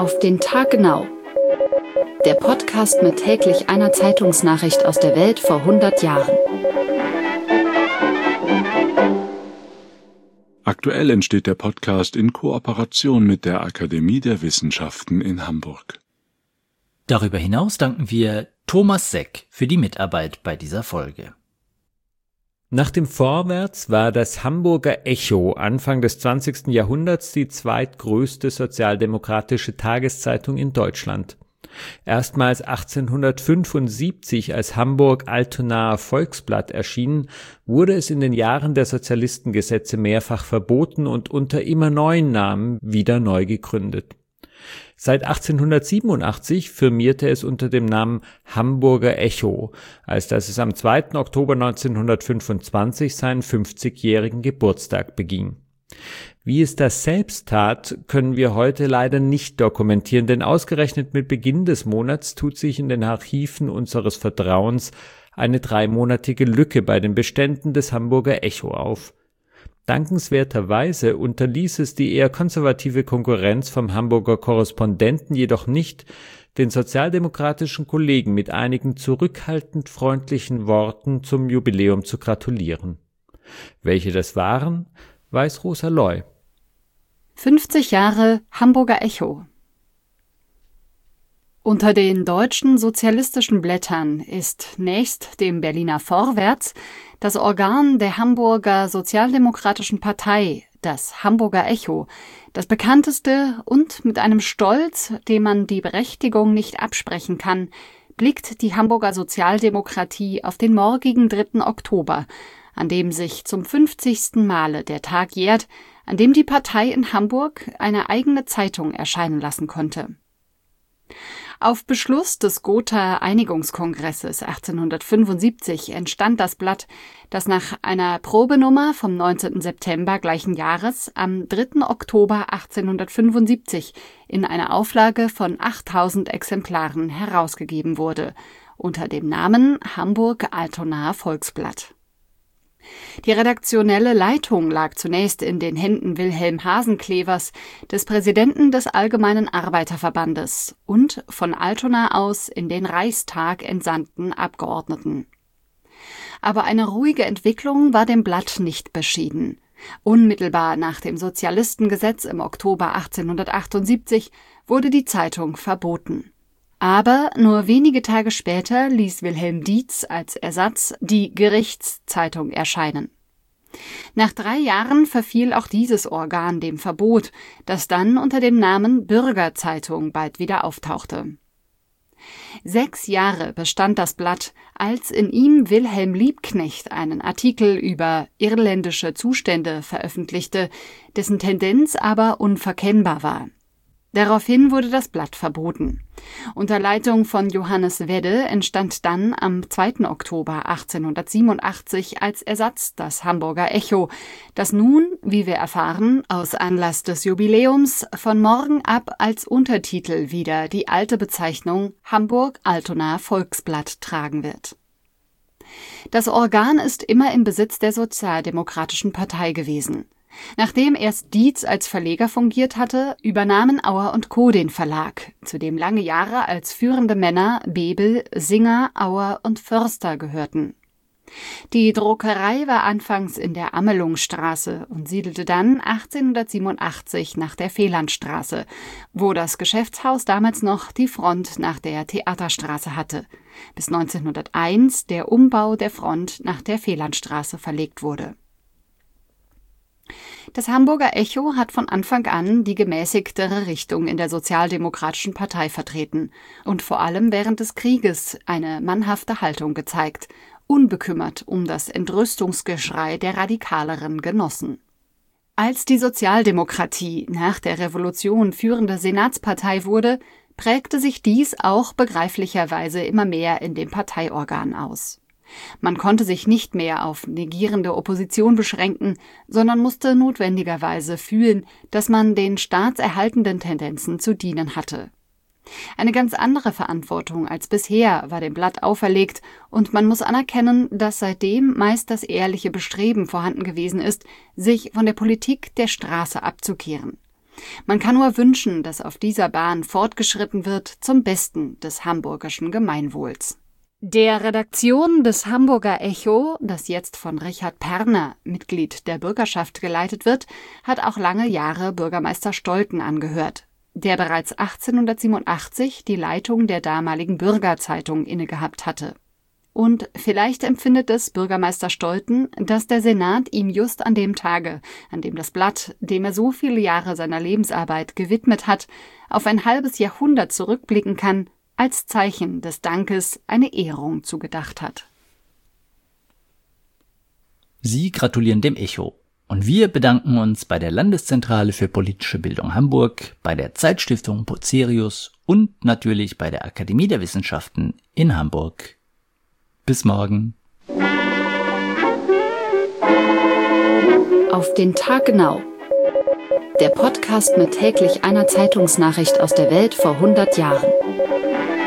Auf den Tag genau. Der Podcast mit täglich einer Zeitungsnachricht aus der Welt vor 100 Jahren. Aktuell entsteht der Podcast in Kooperation mit der Akademie der Wissenschaften in Hamburg. Darüber hinaus danken wir Thomas Seck für die Mitarbeit bei dieser Folge. Nach dem Vorwärts war das Hamburger Echo Anfang des 20. Jahrhunderts die zweitgrößte sozialdemokratische Tageszeitung in Deutschland. Erstmals 1875 als Hamburg-Altonaer Volksblatt erschienen, wurde es in den Jahren der Sozialistengesetze mehrfach verboten und unter immer neuen Namen wieder neu gegründet. Seit 1887 firmierte es unter dem Namen Hamburger Echo, als dass es am 2. Oktober 1925 seinen 50-jährigen Geburtstag beging. Wie es das selbst tat, können wir heute leider nicht dokumentieren, denn ausgerechnet mit Beginn des Monats tut sich in den Archiven unseres Vertrauens eine 3-monatige Lücke bei den Beständen des Hamburger Echo auf. Dankenswerterweise unterließ es die eher konservative Konkurrenz vom Hamburger Korrespondenten jedoch nicht, den sozialdemokratischen Kollegen mit einigen zurückhaltend freundlichen Worten zum Jubiläum zu gratulieren. Welche das waren, weiß Rosa Loy. 50 Jahre Hamburger Echo. Unter den deutschen sozialistischen Blättern ist nächst dem Berliner Vorwärts das Organ der Hamburger Sozialdemokratischen Partei, das Hamburger Echo, das bekannteste und mit einem Stolz, dem man die Berechtigung nicht absprechen kann, blickt die Hamburger Sozialdemokratie auf den morgigen 3. Oktober, an dem sich zum 50. Male der Tag jährt, an dem die Partei in Hamburg eine eigene Zeitung erscheinen lassen konnte. Auf Beschluss des Gothaer Einigungskongresses 1875 entstand das Blatt, das nach einer Probenummer vom 19. September gleichen Jahres am 3. Oktober 1875 in einer Auflage von 8000 Exemplaren herausgegeben wurde, unter dem Namen Hamburg-Altonaer Volksblatt. Die redaktionelle Leitung lag zunächst in den Händen Wilhelm Hasenklevers, des Präsidenten des Allgemeinen Arbeiterverbandes und von Altona aus in den Reichstag entsandten Abgeordneten. Aber eine ruhige Entwicklung war dem Blatt nicht beschieden. Unmittelbar nach dem Sozialistengesetz im Oktober 1878 wurde die Zeitung verboten. Aber nur wenige Tage später ließ Wilhelm Dietz als Ersatz die Gerichtszeitung erscheinen. Nach 3 Jahren verfiel auch dieses Organ dem Verbot, das dann unter dem Namen Bürgerzeitung bald wieder auftauchte. 6 Jahre bestand das Blatt, als in ihm Wilhelm Liebknecht einen Artikel über irländische Zustände veröffentlichte, dessen Tendenz aber unverkennbar war. Daraufhin wurde das Blatt verboten. Unter Leitung von Johannes Wedde entstand dann am 2. Oktober 1887 als Ersatz das Hamburger Echo, das nun, wie wir erfahren, aus Anlass des Jubiläums von morgen ab als Untertitel wieder die alte Bezeichnung Hamburg-Altonaer Volksblatt tragen wird. Das Organ ist immer im Besitz der Sozialdemokratischen Partei gewesen. Nachdem erst Dietz als Verleger fungiert hatte, übernahmen Auer und Co. den Verlag, zu dem lange Jahre als führende Männer Bebel, Singer, Auer und Förster gehörten. Die Druckerei war anfangs in der Amelungstraße und siedelte dann 1887 nach der Felandstraße, wo das Geschäftshaus damals noch die Front nach der Theaterstraße hatte, bis 1901 der Umbau der Front nach der Felandstraße verlegt wurde. Das Hamburger Echo hat von Anfang an die gemäßigtere Richtung in der Sozialdemokratischen Partei vertreten und vor allem während des Krieges eine mannhafte Haltung gezeigt, unbekümmert um das Entrüstungsgeschrei der radikaleren Genossen. Als die Sozialdemokratie nach der Revolution führende Senatspartei wurde, prägte sich dies auch begreiflicherweise immer mehr in dem Parteiorgan aus. Man konnte sich nicht mehr auf negierende Opposition beschränken, sondern musste notwendigerweise fühlen, dass man den staatserhaltenden Tendenzen zu dienen hatte. Eine ganz andere Verantwortung als bisher war dem Blatt auferlegt, und man muss anerkennen, dass seitdem meist das ehrliche Bestreben vorhanden gewesen ist, sich von der Politik der Straße abzukehren. Man kann nur wünschen, dass auf dieser Bahn fortgeschritten wird zum Besten des hamburgischen Gemeinwohls. Der Redaktion des Hamburger Echo, das jetzt von Richard Perner, Mitglied der Bürgerschaft, geleitet wird, hat auch lange Jahre Bürgermeister Stolten angehört, der bereits 1887 die Leitung der damaligen Bürgerzeitung innegehabt hatte. Und vielleicht empfindet es Bürgermeister Stolten, dass der Senat ihm just an dem Tage, an dem das Blatt, dem er so viele Jahre seiner Lebensarbeit gewidmet hat, auf ein halbes Jahrhundert zurückblicken kann, als Zeichen des Dankes eine Ehrung zugedacht hat. Sie gratulieren dem Echo. Und wir bedanken uns bei der Landeszentrale für politische Bildung Hamburg, bei der Zeitstiftung Bucerius und natürlich bei der Akademie der Wissenschaften in Hamburg. Bis morgen. Auf den Tag genau. Der Podcast mit täglich einer Zeitungsnachricht aus der Welt vor 100 Jahren.